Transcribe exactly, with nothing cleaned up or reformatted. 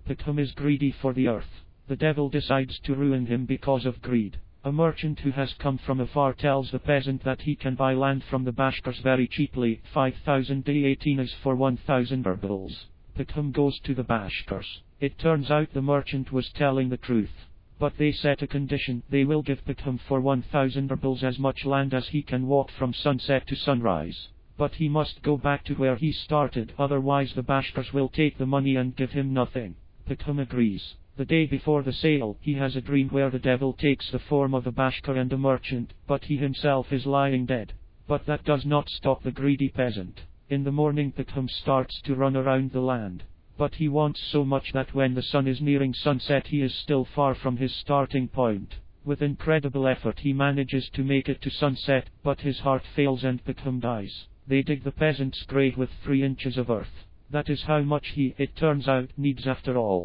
Pekhum is greedy for the earth. The devil decides to ruin him because of greed. A merchant who has come from afar tells the peasant that he can buy land from the Bashkirs very cheaply, five thousand diatinas for one thousand rubles. Pekhum goes to the Bashkirs. It turns out the merchant was telling the truth. But they set a condition: they will give Pekhum for one thousand rubles as much land as he can walk from sunset to sunrise. But he must go back to where he started, otherwise the Bashkirs will take the money and give him nothing. Pekhum agrees. The day before the sale, he has a dream where the devil takes the form of a Bashkir and a merchant, but he himself is lying dead. But that does not stop the greedy peasant. In the morning Pekhum starts to run around the land. But he wants so much that when the sun is nearing sunset he is still far from his starting point. With incredible effort he manages to make it to sunset, but his heart fails and Pekhum dies. They dig the peasant's grave with three inches of earth. That is how much he, it turns out, needs after all.